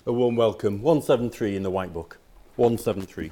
A warm welcome. 173 in the White Book. 173.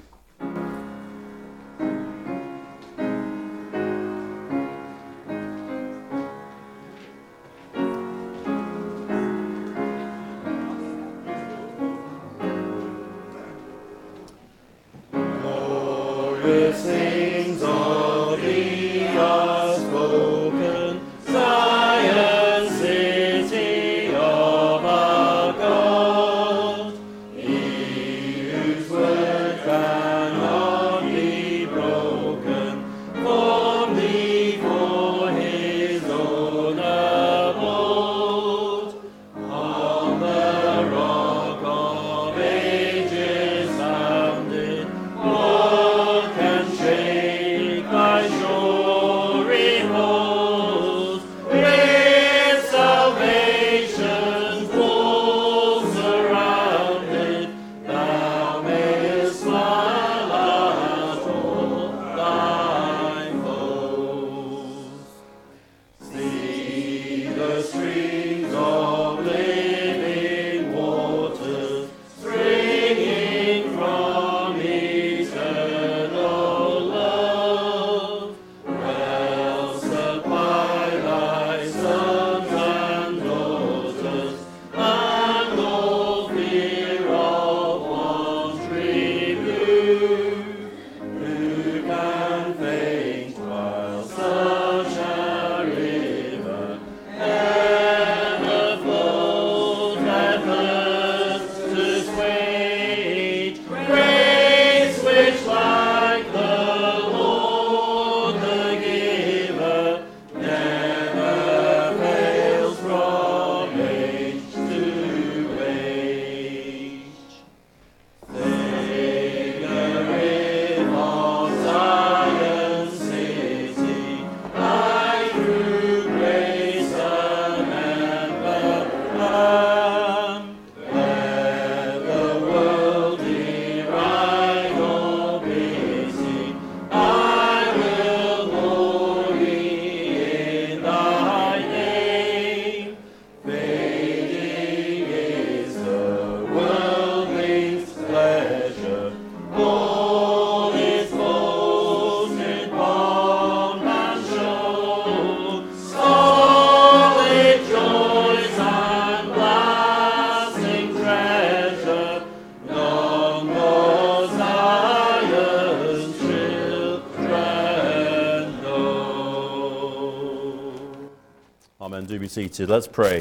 Amen. Do be seated. Let's pray.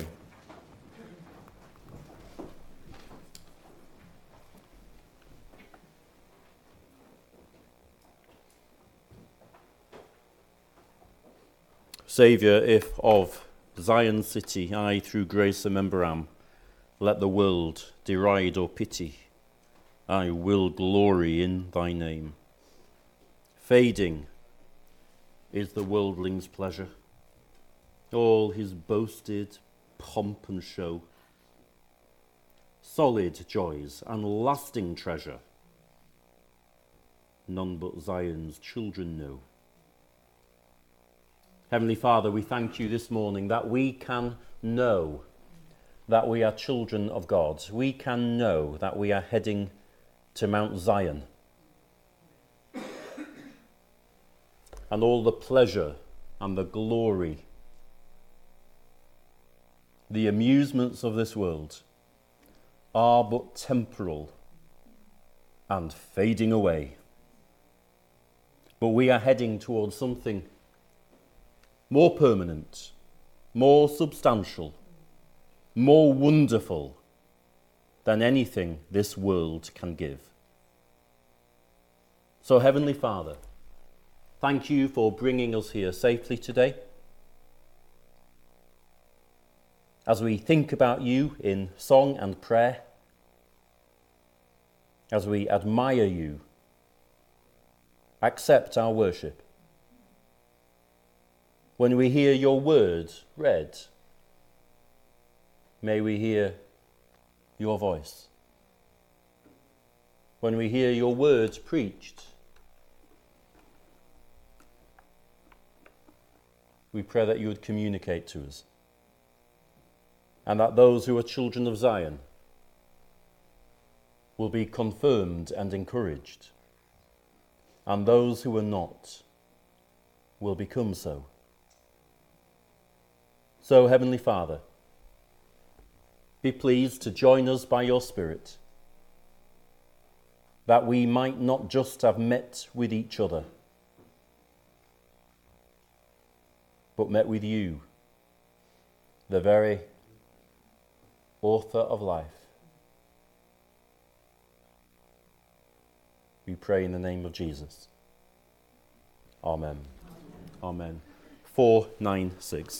Saviour, if of Zion city I through grace a member am, let the world deride or pity, I will glory in thy name. Fading is the worldling's pleasure, all his boasted pomp and show. Solid joys and lasting treasure, none but Zion's children know. Heavenly Father, we thank you this morning that we can know that we are children of God. We can know that we are heading to Mount Zion. And all the pleasure and the glory, the amusements of this world are but temporal and fading away. But we are heading towards something more permanent, more substantial, more wonderful than anything this world can give. So, Heavenly Father, thank you for bringing us here safely today. As we think about you in song and prayer, as we admire you, accept our worship. When we hear your word read, may we hear your voice. When we hear your words preached, we pray that you would communicate to us, and that those who are children of Zion will be confirmed and encouraged, and those who are not will become so. So, Heavenly Father, be pleased to join us by your Spirit, that we might not just have met with each other, but met with you, the very author of life. We pray in the name of Jesus. Amen. Amen. 496.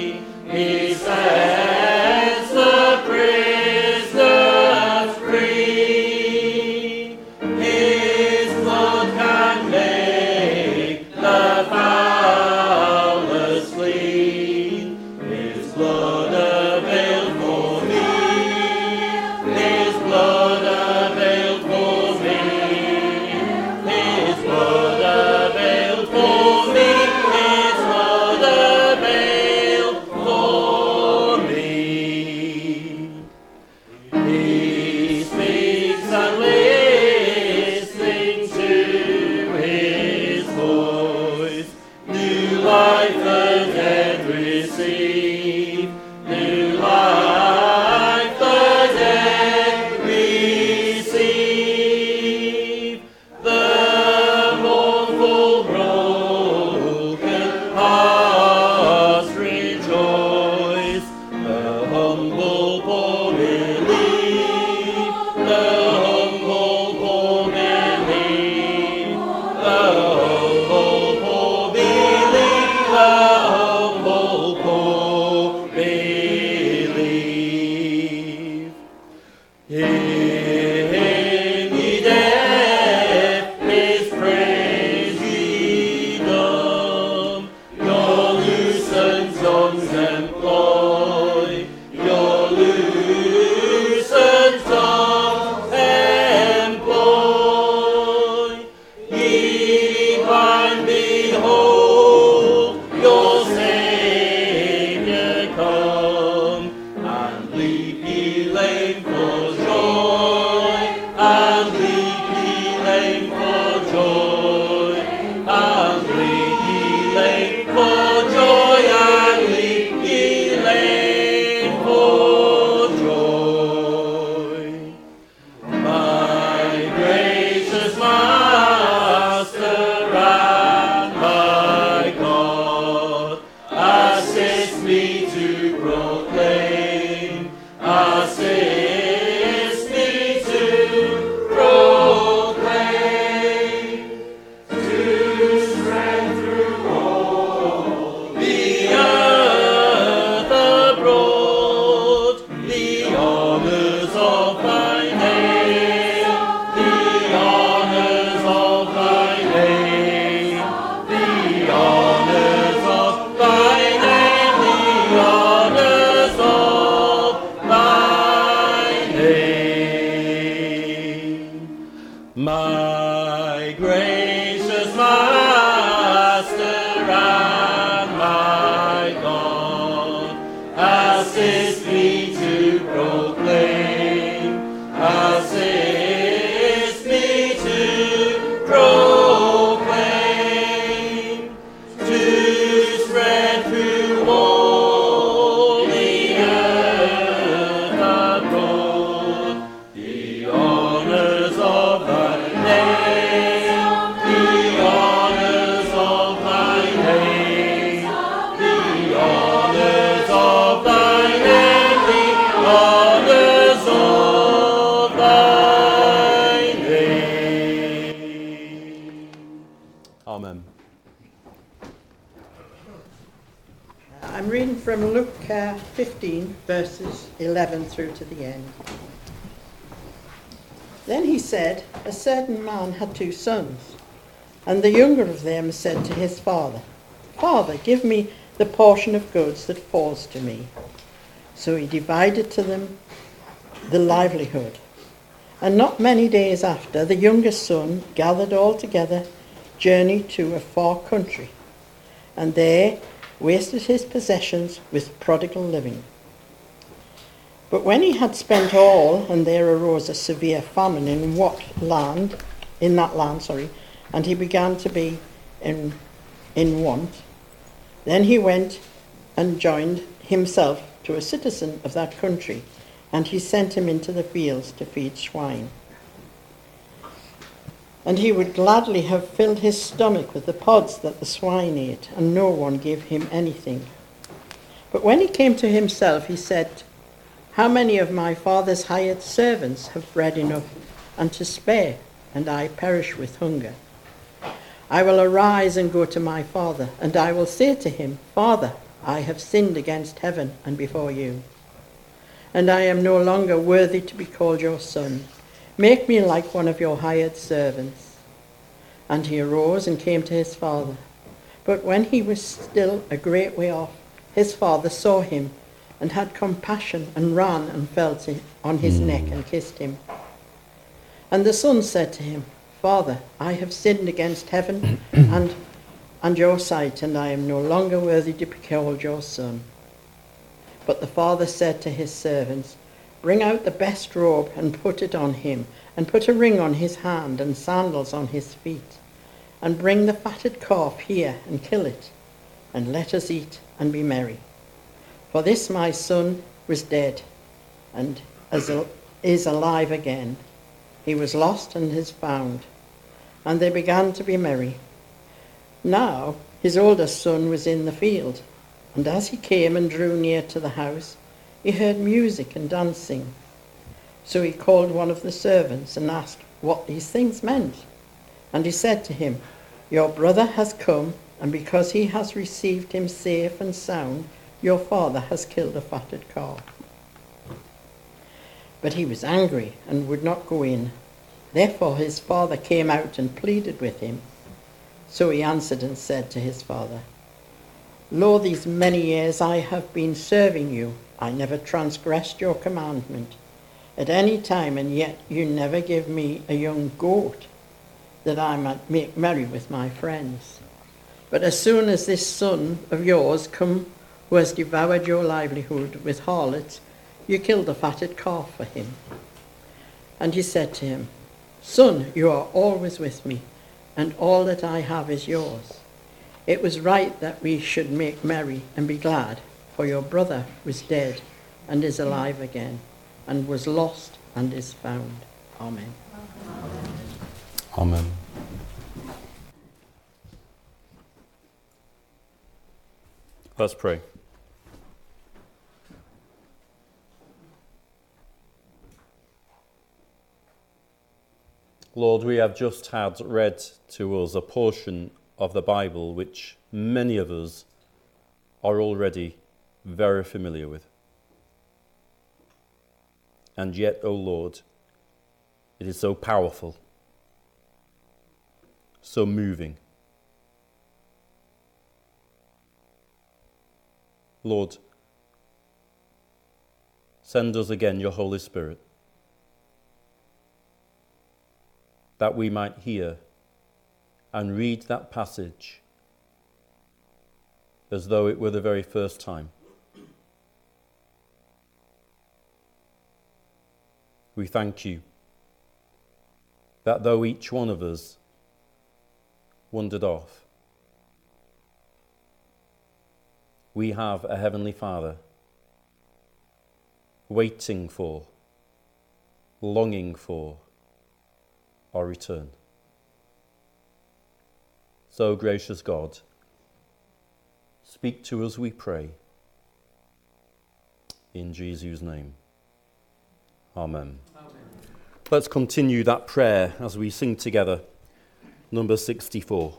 He sets the prisoners free. assist me to proclaim, assist me to proclaim, to spread through all the earth abroad the honors of thy name, the honors of thy name, the honors of thy name, the honors of thy name. Amen. I'm reading from Luke 15, verses 11 through to the end. Then he said, a certain man had 2 sons, and the younger of them said to his father, Father, give me the portion of goods that falls to me. So he divided to them the livelihood. And not many days after, the youngest son gathered all together, journeyed to a far country, and there wasted his possessions with prodigal living. But when he had spent all, and there arose a severe famine in that land, and he began to be in want, then he went and joined himself to a citizen of that country, and he sent him into the fields to feed swine. And he would gladly have filled his stomach with the pods that the swine ate, and no one gave him anything. But when he came to himself, he said, how many of my father's hired servants have bread enough and to spare, and I perish with hunger? I will arise and go to my father, and I will say to him, Father, I have sinned against heaven and before you, and I am no longer worthy to be called your son. Make me like one of your hired servants. And he arose and came to his father. But when he was still a great way off, his father saw him, and had compassion, and ran and fell on his neck and kissed him. And the son said to him, Father, I have sinned against heaven and your sight, and I am no longer worthy to be called your son. But the father said to his servants, bring out the best robe and put it on him, and put a ring on his hand and sandals on his feet. And bring the fatted calf here and kill it, and let us eat and be merry. For this my son was dead, and is alive again. He was lost and is found. And they began to be merry. Now his oldest son was in the field, and as he came and drew near to the house, he heard music and dancing. So he called one of the servants and asked what these things meant. And he said to him, your brother has come, and because he has received him safe and sound, your father has killed a fatted calf. But he was angry and would not go in. Therefore his father came out and pleaded with him. So he answered and said to his father, lo, these many years I have been serving you. I never transgressed your commandment at any time, and yet you never give me a young goat that I might make merry with my friends. But as soon as this son of yours come, who has devoured your livelihood with harlots, you killed the fatted calf for him. And he said to him, son, you are always with me, and all that I have is yours. It was right that we should make merry and be glad, for your brother was dead and is alive again, and was lost and is found. Amen. Amen. Let's pray. Lord, we have just had read to us a portion of the Bible which many of us are already very familiar with. And yet, O Lord, it is so powerful, so moving. Lord, send us again your Holy Spirit, that we might hear and read that passage as though it were the very first time. we thank you that though each one of us wandered off, we have a Heavenly Father waiting for, longing for our return. So, gracious God, speak to us, we pray. In Jesus' name. Amen. Amen. Let's continue that prayer as we sing together number 64.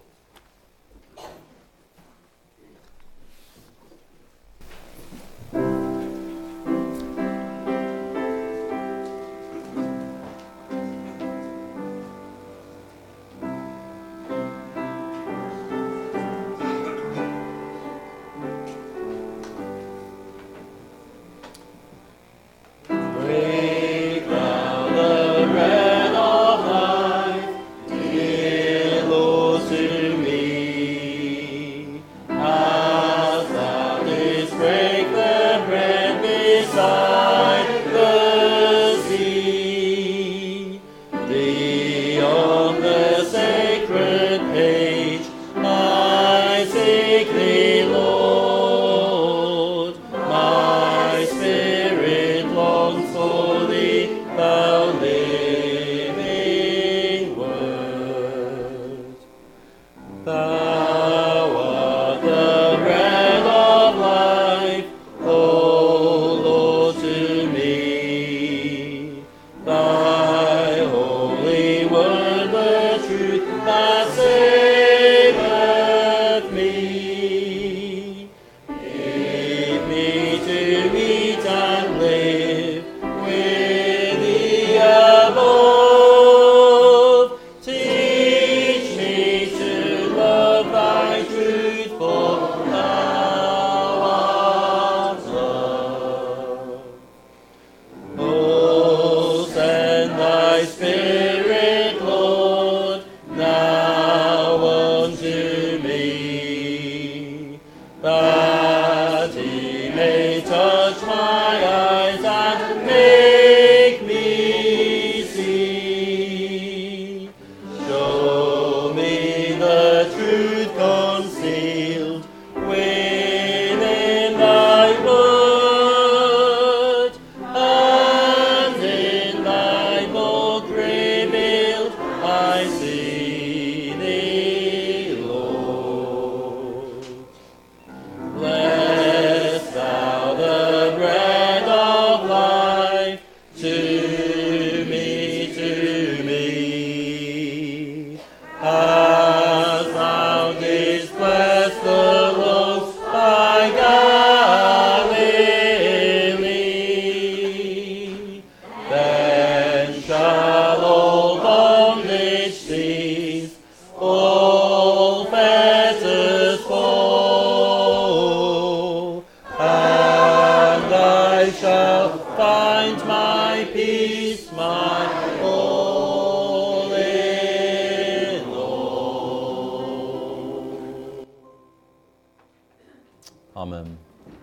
Amen.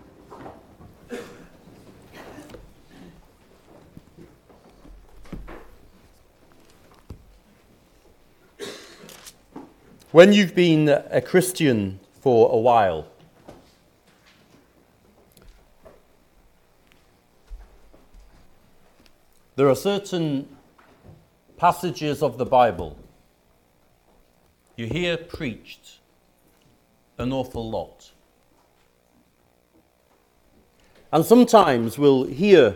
When you've been a Christian for a while, there are certain passages of the Bible you hear preached an awful lot. And sometimes we'll hear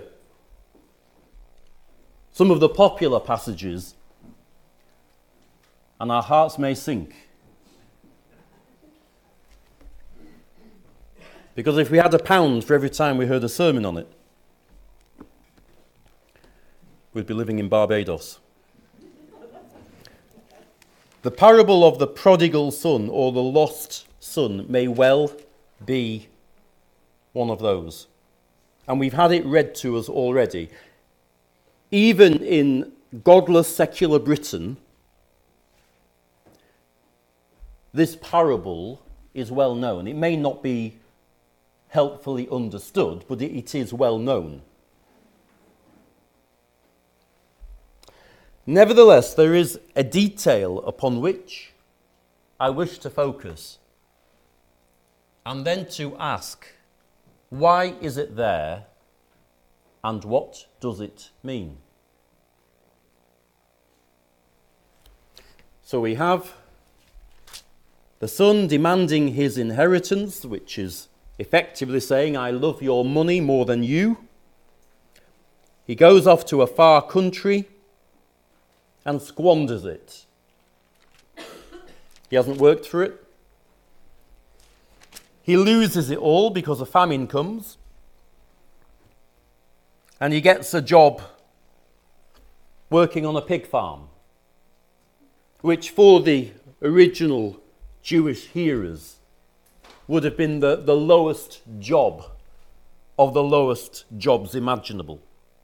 some of the popular passages and our hearts may sink. Because if we had £1 for every time we heard a sermon on it, we'd be living in Barbados. The parable of the prodigal son or the lost son may well be one of those. And we've had it read to us already. Even in godless secular Britain, this parable is well known. It may not be helpfully understood, but it is well known. Nevertheless, there is a detail upon which I wish to focus, and then to ask, why is it there, and what does it mean? So we have the son demanding his inheritance, which is effectively saying, I love your money more than you. He goes off to a far country and squanders it. He hasn't worked for it. He loses it all because a famine comes. And he gets a job working on a pig farm, which for the original Jewish hearers would have been the lowest job of the lowest jobs imaginable.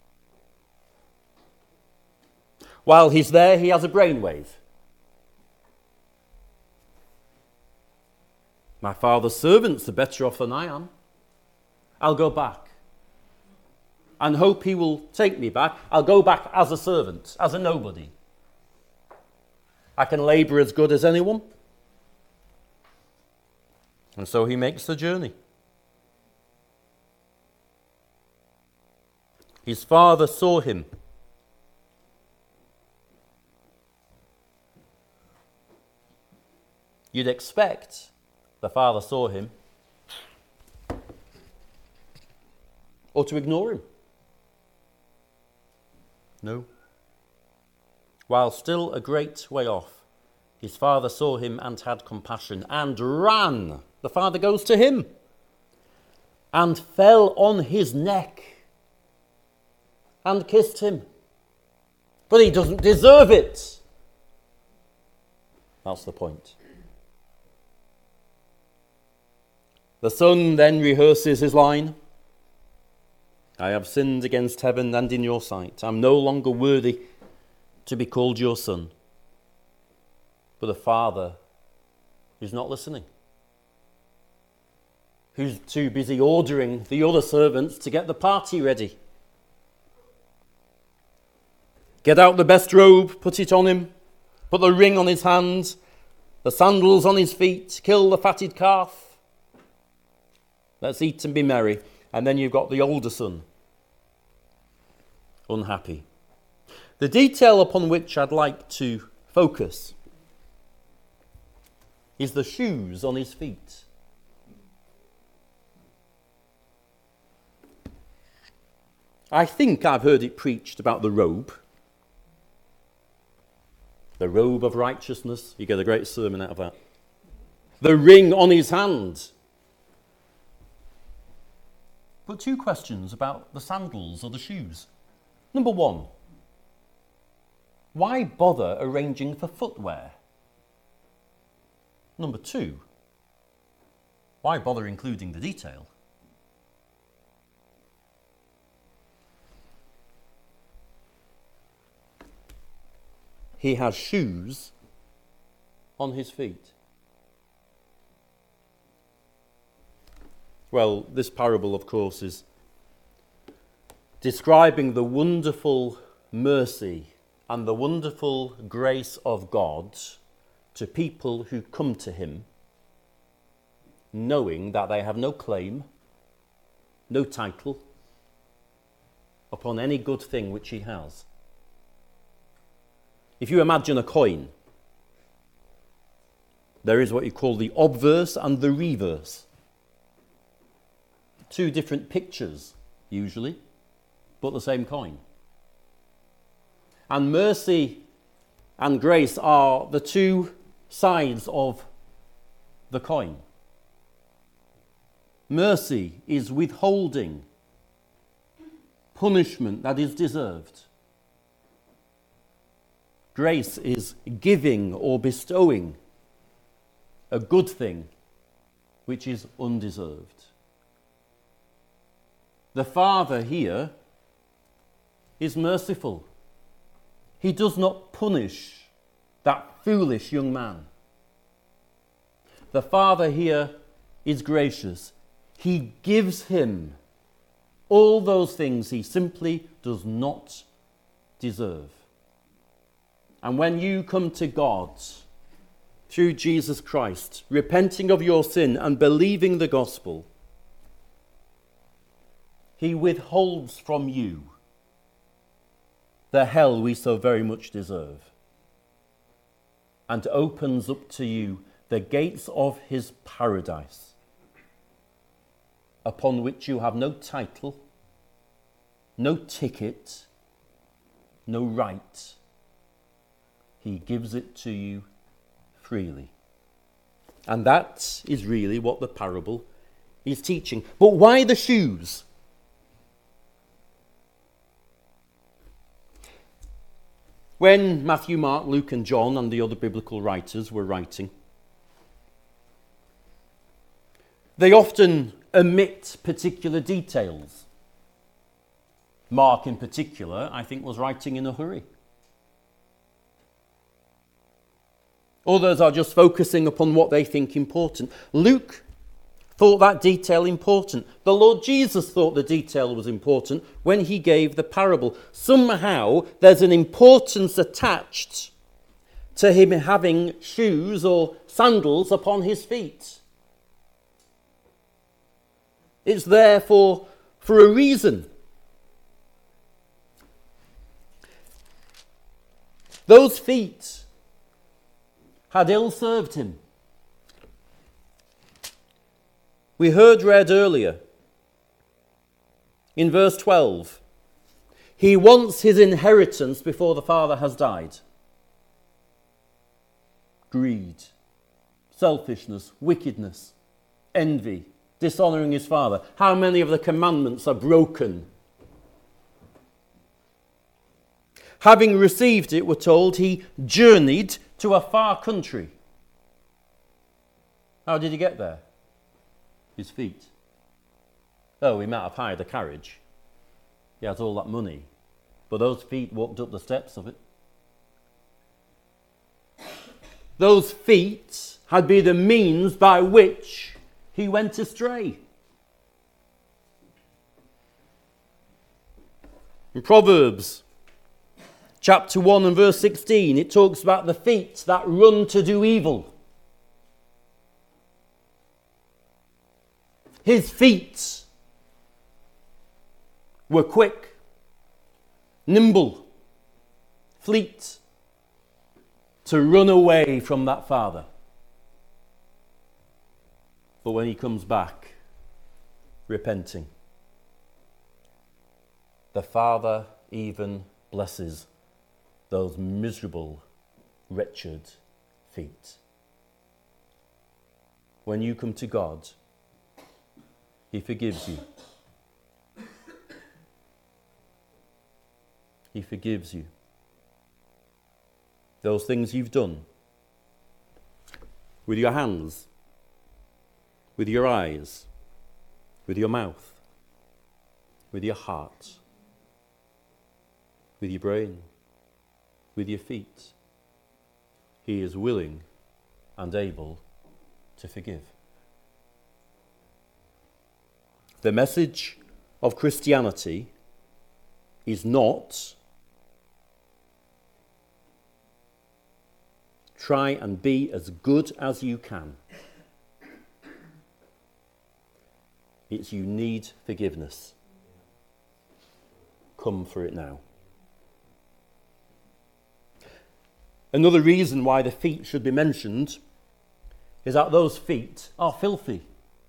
While he's there, he has a brainwave. My father's servants are better off than I am. I'll go back and hope he will take me back. I'll go back as a servant, as a nobody. I can labour as good as anyone. And so he makes the journey. His father saw him. You'd expect the father saw him or to ignore him. No. While still a great way off, his father saw him and had compassion and ran. The father goes to him and fell on his neck and kissed him. But he doesn't deserve it. That's the point. The son then rehearses his line. I have sinned against heaven and in your sight. I'm no longer worthy to be called your son. But the father is not listening. Who's too busy ordering the other servants to get the party ready. Get out the best robe, put it on him, put the ring on his hand, the sandals on his feet, kill the fatted calf. Let's eat and be merry. And then you've got the older son, unhappy. The detail upon which I'd like to focus is the shoes on his feet. I think I've heard it preached about the robe of righteousness. You get a great sermon out of that. The ring on his hand. But two questions about the sandals or the shoes. Number one, why bother arranging for footwear? Number two, why bother including the detail? He has shoes on his feet. Well, this parable, of course, is describing the wonderful mercy and the wonderful grace of God to people who come to him, knowing that they have no claim, no title upon any good thing which he has. If you imagine a coin, there is what you call the obverse and the reverse. Two different pictures, usually, but the same coin. And mercy and grace are the two sides of the coin. Mercy is withholding punishment that is deserved. Grace is giving or bestowing a good thing which is undeserved. The Father here is merciful. He does not punish that foolish young man. The Father here is gracious. He gives him all those things he simply does not deserve. And when you come to God through Jesus Christ, repenting of your sin and believing the gospel, he withholds from you the hell we so very much deserve, and opens up to you the gates of his paradise, upon which you have no title, no ticket, no right. He gives it to you freely. And that is really what the parable is teaching. But why the shoes? When Matthew, Mark, Luke and John and the other biblical writers were writing, they often omit particular details. Mark in particular, I think, was writing in a hurry. Others are just focusing upon what they think important. Luke thought that detail important. The Lord Jesus thought the detail was important when he gave the parable. Somehow there's an importance attached to him having shoes or sandals upon his feet. It's there for a reason. Those feet had ill-served him. We heard read earlier in verse 12, he wants his inheritance before the father has died. Greed, selfishness, wickedness, envy, dishonouring his father. How many of the commandments are broken? Having received it, we're told, he journeyed to a far country. How did he get there? His feet. Oh, he might have hired a carriage. He has all that money. But those feet walked up the steps of it. Those feet had been the means by which he went astray. In Proverbs chapter 1 and verse 16, it talks about the feet that run to do evil. His feet were quick, nimble, fleet, to run away from that father. But when he comes back, repenting, the father even blesses those miserable, wretched feet. When you come to God, he forgives you. He forgives you. Those things you've done with your hands, with your eyes, with your mouth, with your heart, with your brain, with your feet. He is willing and able to forgive. The message of Christianity is not try and be as good as you can. It's you need forgiveness. Come for it now. Another reason why the feet should be mentioned is that those feet are filthy.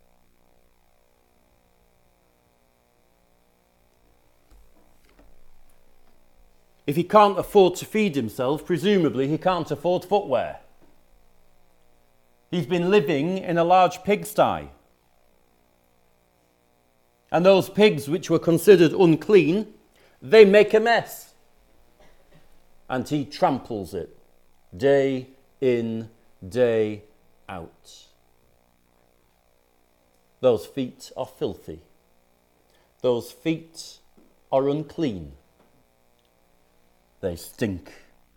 If he can't afford to feed himself, presumably he can't afford footwear. He's been living in a large pigsty. And those pigs which were considered unclean, they make a mess. And he tramples it day in, day out. Those feet are filthy. Those feet are unclean. They stink.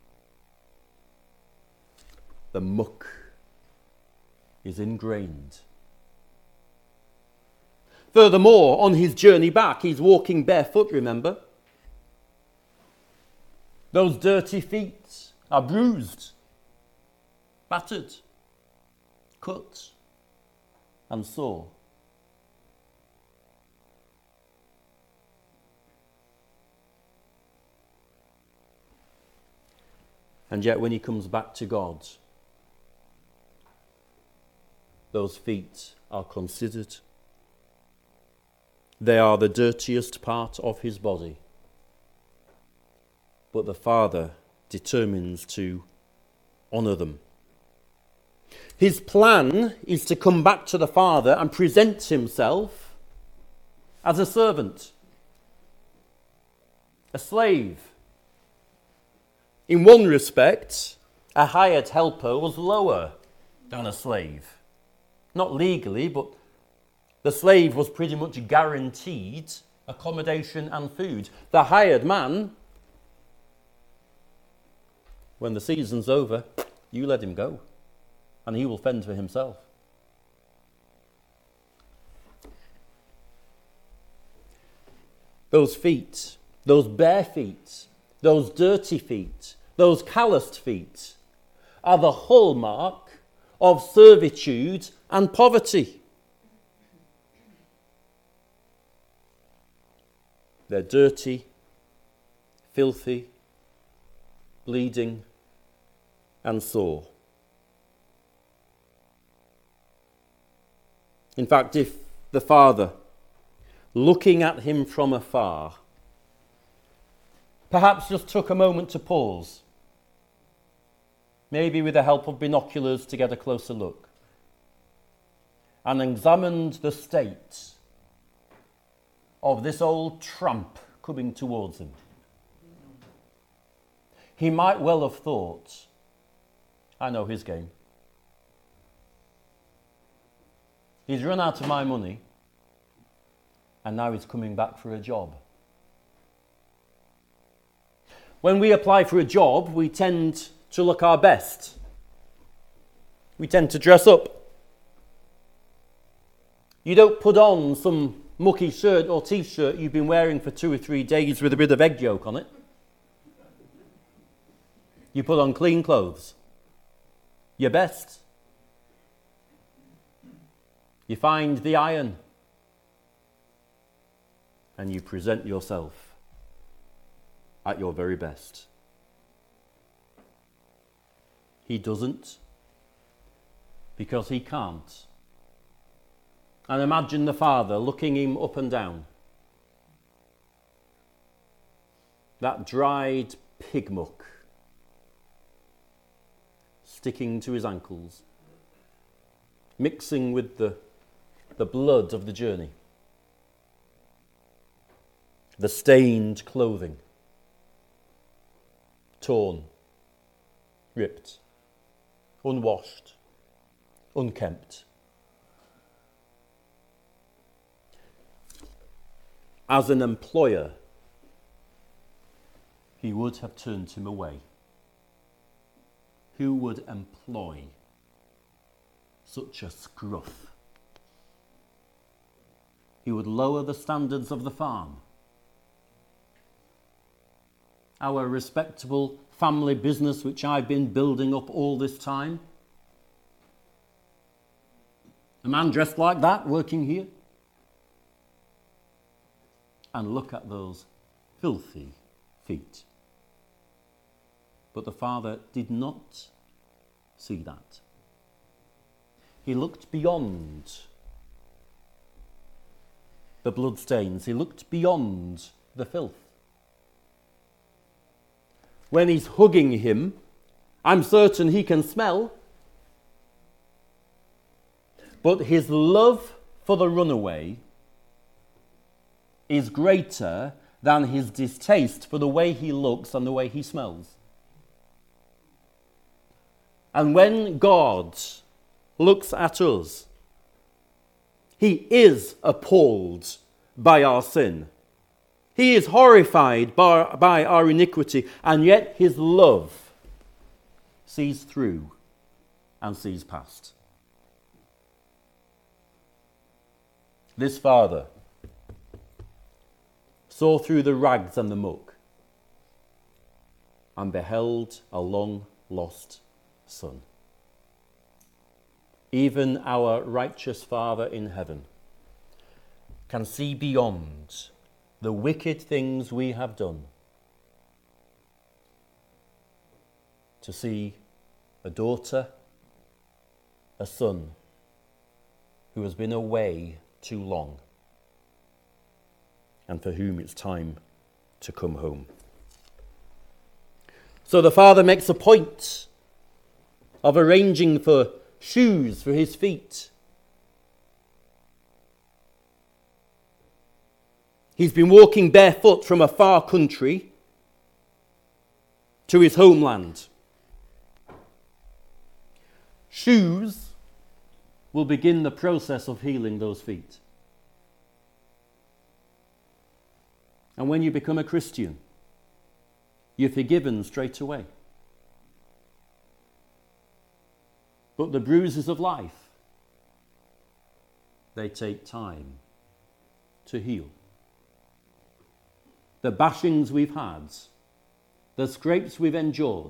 The muck is ingrained. Furthermore, on his journey back, he's walking barefoot, remember? Those dirty feet are bruised, battered, cut, and sore. And yet when he comes back to God, those feet are considered. They are the dirtiest part of his body. But the Father determines to honour them. His plan is to come back to the Father and present himself as a servant, a slave. In one respect, a hired helper was lower than a slave. Not legally, but the slave was pretty much guaranteed accommodation and food. The hired man, when the season's over, you let him go, and he will fend for himself. Those feet, those bare feet, those dirty feet, those calloused feet are the hallmark of servitude and poverty. They're dirty, filthy, bleeding, and sore. In fact, if the Father, looking at him from afar, perhaps just took a moment to pause, maybe with the help of binoculars to get a closer look, and examined the state of this old tramp coming towards him, he might well have thought, I know his game. He's run out of my money, and now he's coming back for a job. When we apply for a job, we tend to look our best. We tend to dress up. You don't put on some mucky shirt or t-shirt you've been wearing for 2 or 3 days with a bit of egg yolk on it. You put on clean clothes. Your best. You find the iron. And you present yourself at your very best. He doesn't, because he can't. And imagine the Father looking him up and down. That dried pig muck sticking to his ankles, mixing with the blood of the journey. The stained clothing, torn, ripped, unwashed, unkempt. As an employer, he would have turned him away. Who would employ such a scruff? He would lower the standards of the farm. Our respectable family business, which I've been building up all this time. A man dressed like that working here. And look at those filthy feet. But the Father did not see that. He looked beyond the bloodstains. He looked beyond the filth. When he's hugging him, I'm certain he can smell. But his love for the runaway is greater than his distaste for the way he looks and the way he smells. And when God looks at us, he is appalled by our sin. He is horrified by our iniquity, and yet his love sees through and sees past. This Father saw through the rags and the muck and beheld a long-lost son. Even our righteous Father in heaven can see beyond the wicked things we have done to see a daughter, a son who has been away too long and for whom it's time to come home. So the father makes a point of arranging for shoes for his feet. He's been walking barefoot from a far country to his homeland. Shoes will begin the process of healing those feet. And when you become a Christian, you're forgiven straight away. But the bruises of life, they take time to heal. The bashings we've had, the scrapes we've endured,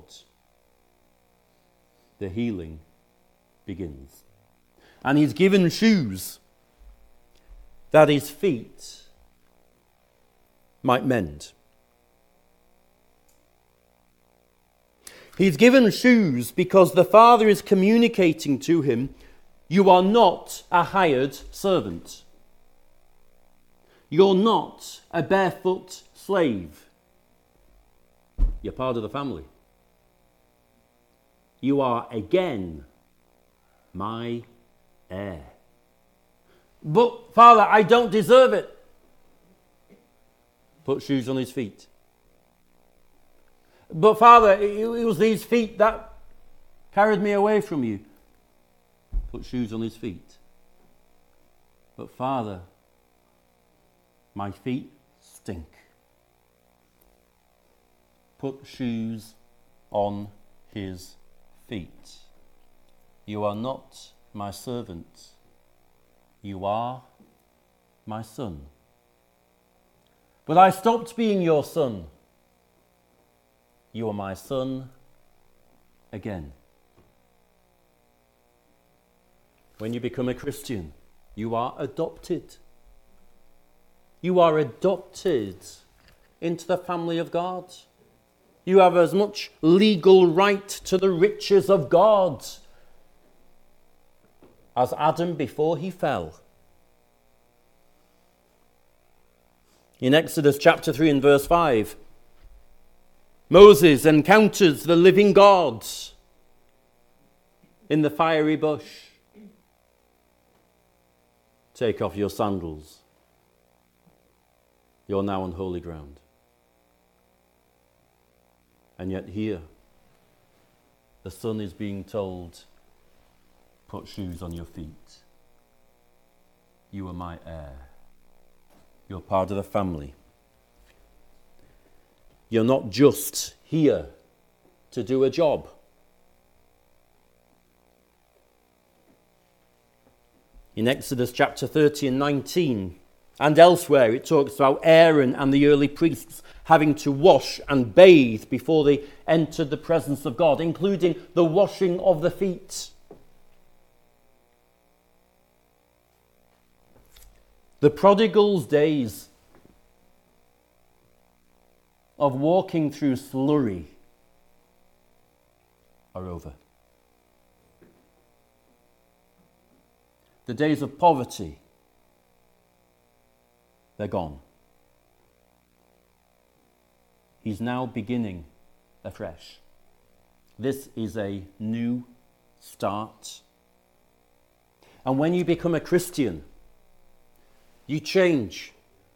the healing begins. And he's given shoes that his feet might mend. He's given shoes because the Father is communicating to him, you are not a hired servant. You're not a barefoot slave. You're part of the family. You are again my heir. But, Father, I don't deserve it. Put shoes on his feet. But, Father, it was these feet that carried me away from you. Put shoes on his feet. But, Father, my feet stink. Put shoes on his feet. You are not my servant. You are my son. But I stopped being your son. You are my son again. When you become a Christian, you are adopted. You are adopted into the family of God. You have as much legal right to the riches of God as Adam before he fell. In Exodus chapter 3 and verse 5, Moses encounters the living God in the fiery bush. Take off your sandals. You're now on holy ground. And yet here, the son is being told, put shoes on your feet. You are my heir. You're part of the family. You're not just here to do a job. In Exodus chapter 30 and 19 and elsewhere, it talks about Aaron and the early priests having to wash and bathe before they entered the presence of God, including the washing of the feet. The prodigal's days of walking through slurry are over. The days of poverty, they're gone. He's now beginning afresh. This is a new start. And when you become a Christian, you change.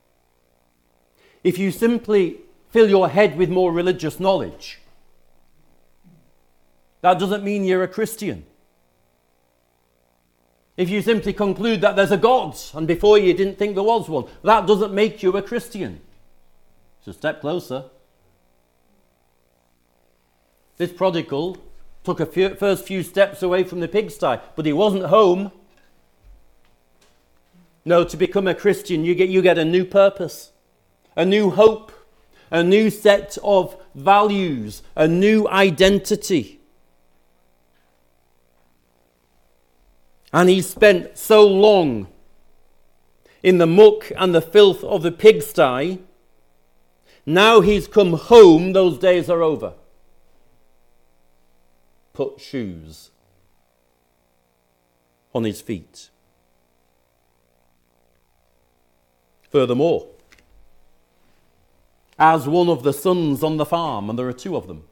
If you simply fill your head with more religious knowledge, that doesn't mean you're a Christian. If you simply conclude that there's a God and before you didn't think there was one, that doesn't make you a Christian. It's a step closer. This prodigal took a first few steps away from the pigsty, but he wasn't home. No, to become a Christian, you get a new purpose, a new hope, a new set of values, a new identity. And he spent so long in the muck and the filth of the pigsty. Now he's come home, those days are over. Put shoes on his feet. Furthermore, as one of the sons on the farm, and there are two of them,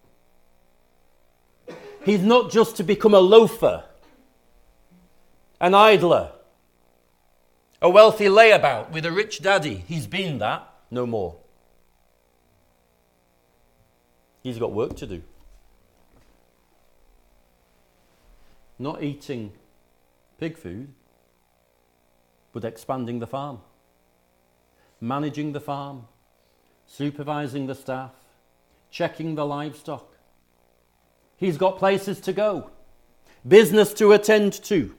he's not just to become a loafer, an idler, a wealthy layabout with a rich daddy. He's been that, no more. He's got work to do. Not eating pig food, but expanding the farm, managing the farm, supervising the staff, checking the livestock. He's got places to go, business to attend to.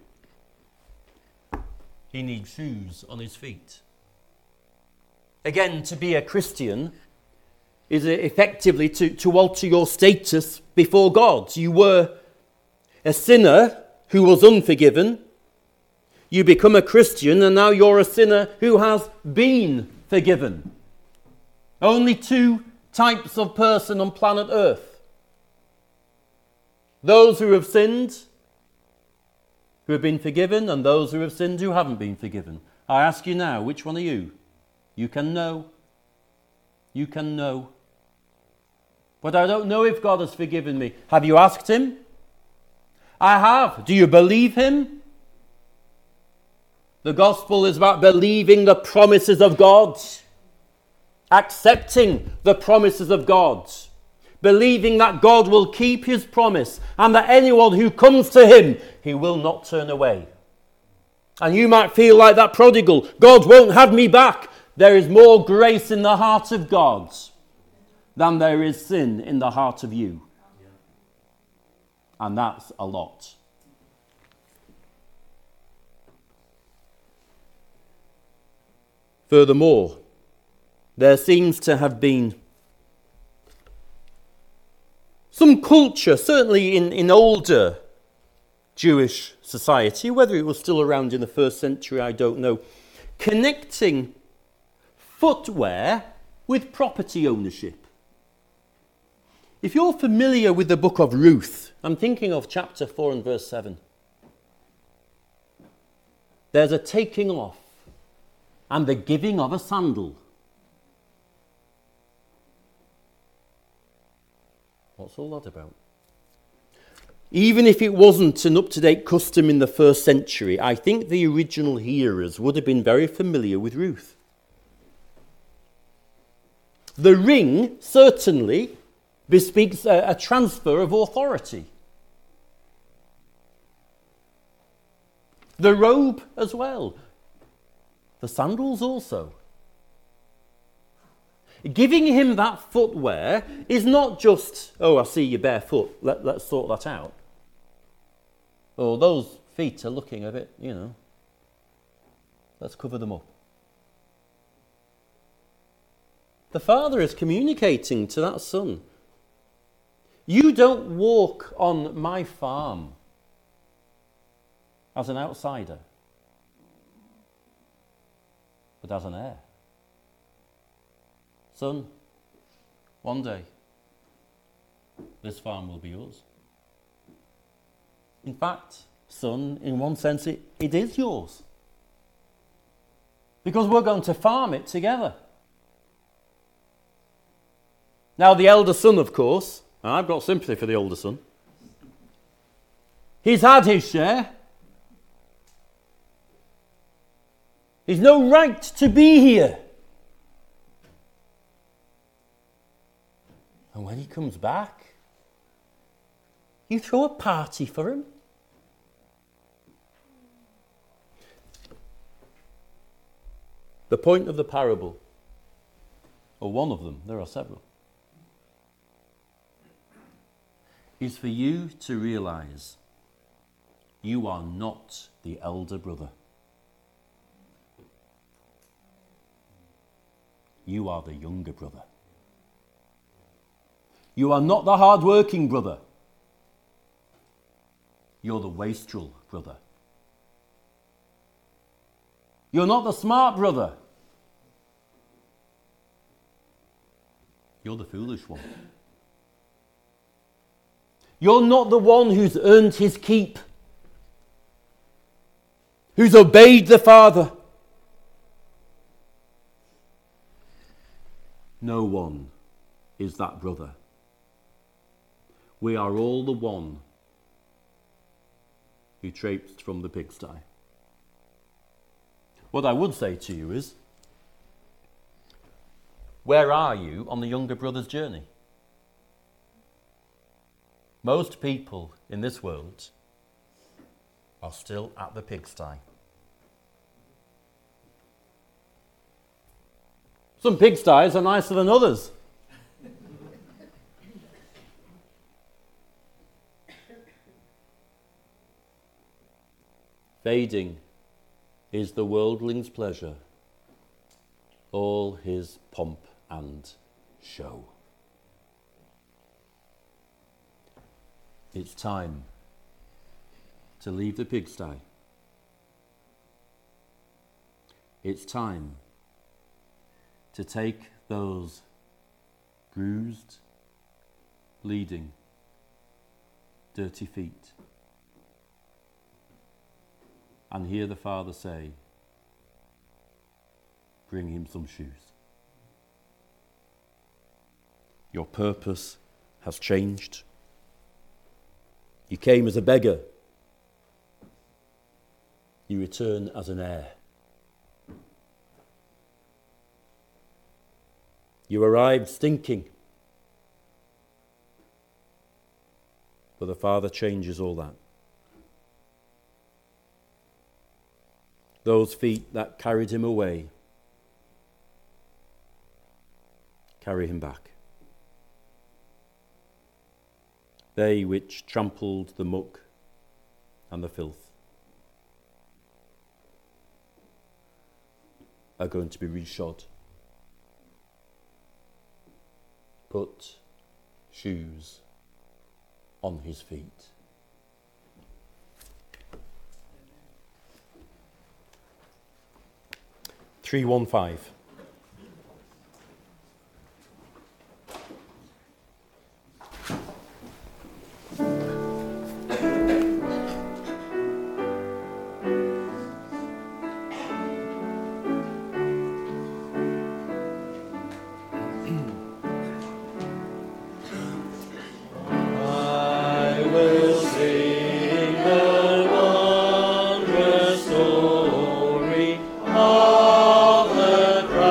He needs shoes on his feet. Again, to be a Christian is effectively to alter your status before God. You were a sinner who was unforgiven. You become a Christian and now you're a sinner who has been forgiven. Only two types of person on planet Earth. Those who have sinned, who have been forgiven, and those who have sinned who haven't been forgiven. I ask you now, which one are you? You can know. You can know. But I don't know if God has forgiven me. Have you asked him? I have. Do you believe him? The gospel is about believing the promises of God, accepting the promises of God, believing that God will keep his promise and that anyone who comes to him, he will not turn away. And you might feel like that prodigal. God won't have me back. There is more grace in the heart of God than there is sin in the heart of you. And that's a lot. Furthermore, there seems to have been some culture, certainly in older Jewish society, whether it was still around in the first century, I don't know, connecting footwear with property ownership. If you're familiar with the book of Ruth, I'm thinking of chapter 4 and verse 7. There's a taking off and the giving of a sandal. What's all that about? Even if it wasn't an up-to-date custom in the first century, I think the original hearers would have been very familiar with Ruth. The ring certainly bespeaks a transfer of authority. The robe as well. The sandals also. Giving him that footwear is not just, oh, I see you're barefoot, let's sort that out. Oh, those feet are looking a bit, let's cover them up. The father is communicating to that son, you don't walk on my farm as an outsider, but as an heir. Son, one day, this farm will be yours. In fact, son, in one sense, it is yours. Because we're going to farm it together. Now, the elder son, of course, and I've got sympathy for the older son, he's had his share. He's no right to be here. And when he comes back, you throw a party for him. The point of the parable, or one of them, there are several, is for you to realize you are not the elder brother. You are the younger brother. You are not the hard-working brother. You're the wastrel brother. You're not the smart brother. You're the foolish one. You're not the one who's earned his keep, who's obeyed the Father. No one is that brother. We are all the one who traipsed from the pigsty. What I would say to you is, where are you on the younger brother's journey? Most people in this world are still at the pigsty. Some pigsties are nicer than others. Fading is the worldling's pleasure, all his pomp and show. It's time to leave the pigsty. It's time to take those bruised, bleeding, dirty feet and hear the Father say, bring him some shoes. Your purpose has changed. You came as a beggar. You return as an heir. You arrived stinking. But the Father changes all that. Those feet that carried him away carry him back. They which trampled the muck and the filth are going to be reshod. Put shoes on his feet. Three, 1, 5. Of the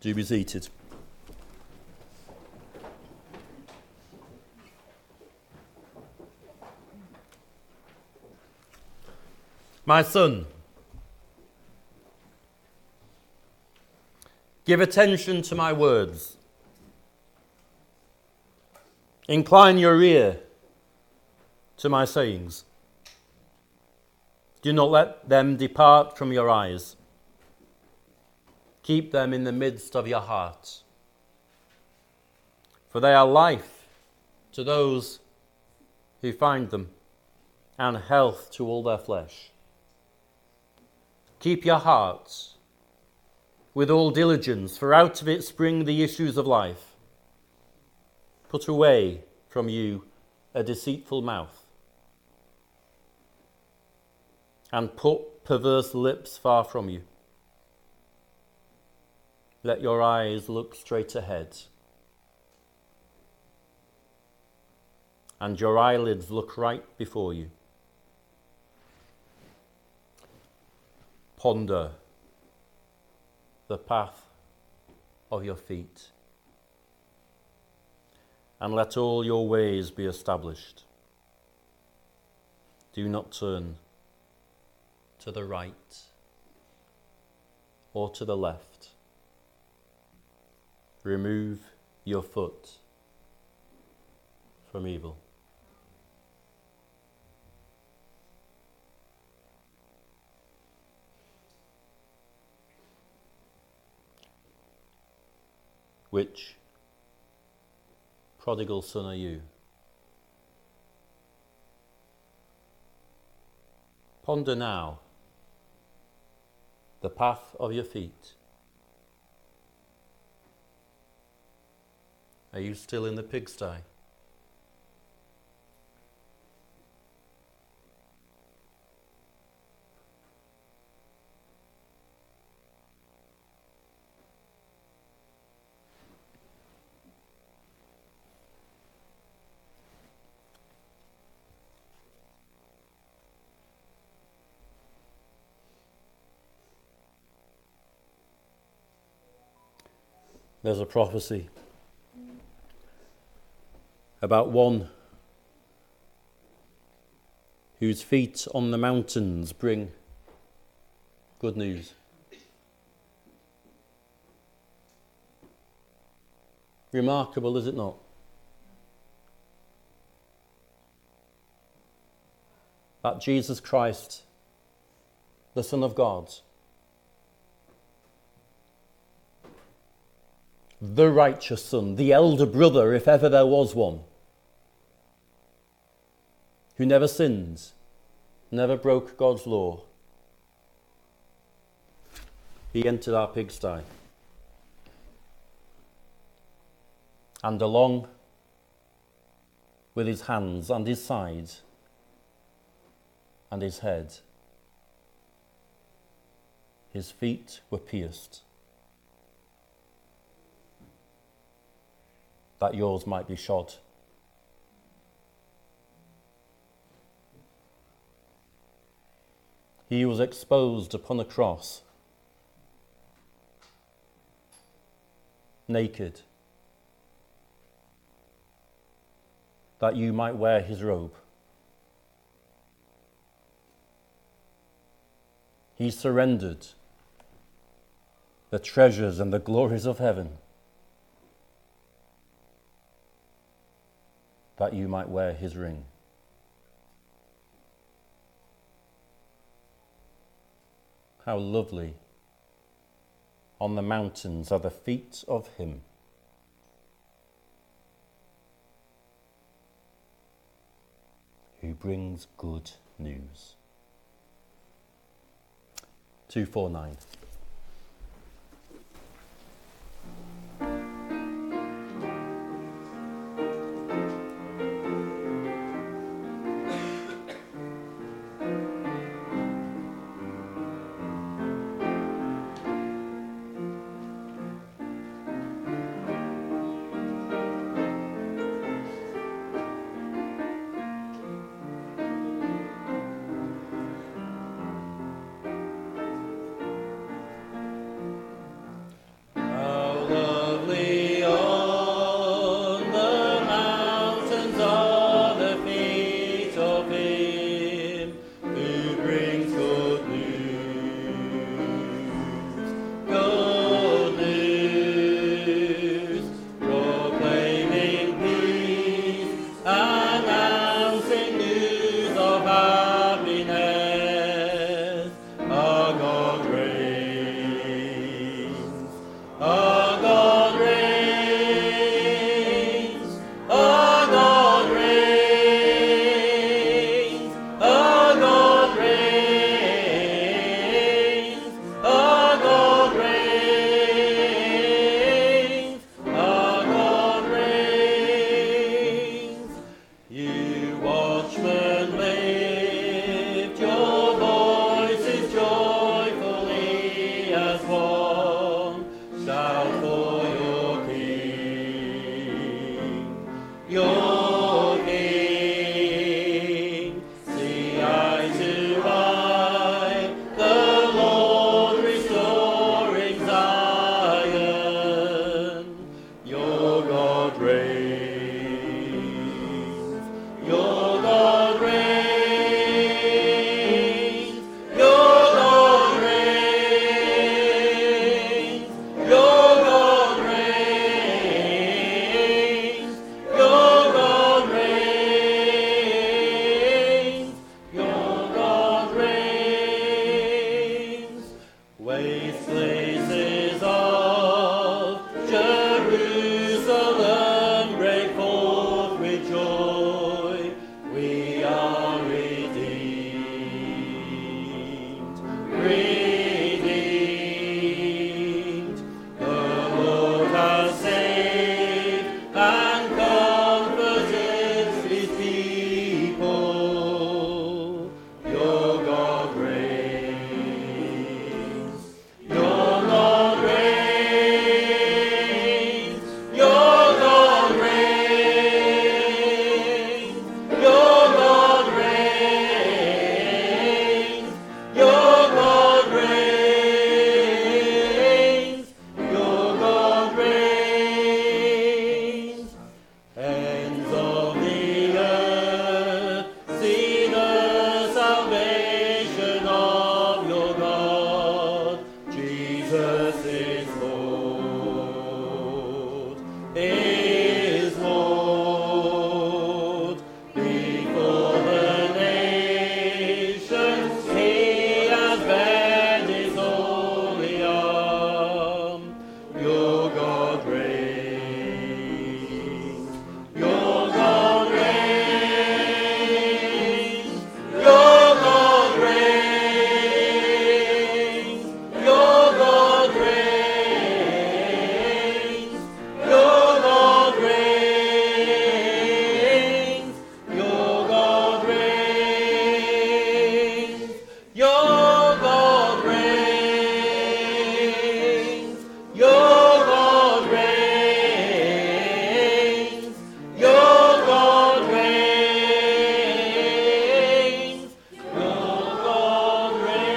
Do be seated. My son, give attention to my words. Incline your ear to my sayings. Do not let them depart from your eyes. Keep them in the midst of your heart. For they are life to those who find them, and health to all their flesh. Keep your hearts with all diligence, for out of it spring the issues of life. Put away from you a deceitful mouth, and put perverse lips far from you. Let your eyes look straight ahead, and your eyelids look right before you. Ponder the path of your feet, and let all your ways be established. Do not turn to the right or to the left. Remove your foot from evil. Which prodigal son are you? Ponder now the path of your feet. Are you still in the pigsty? There's a prophecy about one whose feet on the mountains bring good news. Remarkable, is it not? That Jesus Christ, the Son of God, the righteous Son, the elder brother, if ever there was one, who never sinned, never broke God's law. He entered our pigsty. And along with his hands and his side and his head, his feet were pierced, that yours might be shod. He was exposed upon a cross, naked, that you might wear his robe. He surrendered the treasures and the glories of heaven, that you might wear his ring. How lovely on the mountains are the feet of him who brings good news. 249. places of Jerusalem break forth with joy. We are redeemed, redeemed. The Lord has saved and comforted his people. Your God reigns. Your God reigns. Your God reigns. Your God reigns. Your God reigns. Your God reigns. Ends of the earth, see the salvation of your God. Jesus is Lord, is Lord. Before the nations, he has bent his holy arm. Your God reigns. Your God reigns. Your God reigns. Your God reigns. Your God reigns. Your God reigns. Your God reigns. Your God reigns. Your God reigns. Your God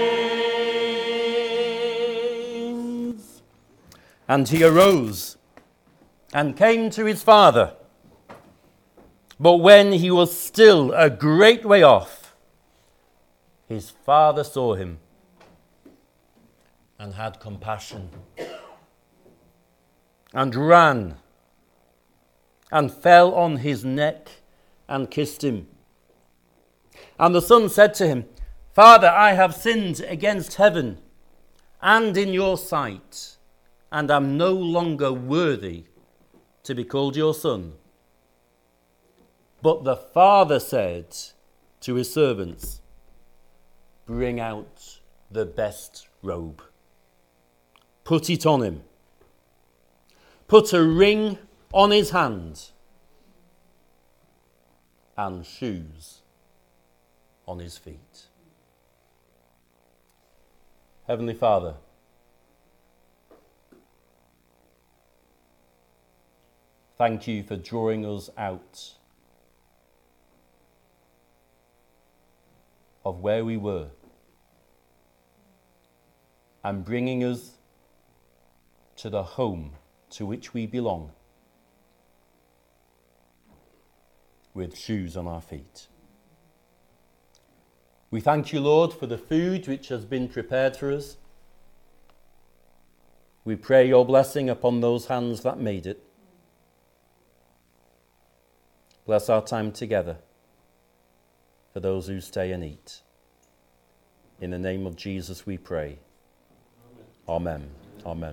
reigns. And he arose and came to his father. But when he was still a great way off, his father saw him and had compassion, and ran and fell on his neck and kissed him. And the son said to him, Father, I have sinned against heaven and in your sight, and am no longer worthy to be called your son. But the father said to his servants, Bring out the best robe, put it on him, put a ring on his hand, and shoes on his feet. Heavenly Father, thank you for drawing us out of where we were and bringing us to the home to which we belong, with shoes on our feet. We thank you, Lord, for the food which has been prepared for us. We pray your blessing upon those hands that made it. Bless our time together for those who stay and eat. In the name of Jesus we pray. Amen. Amen.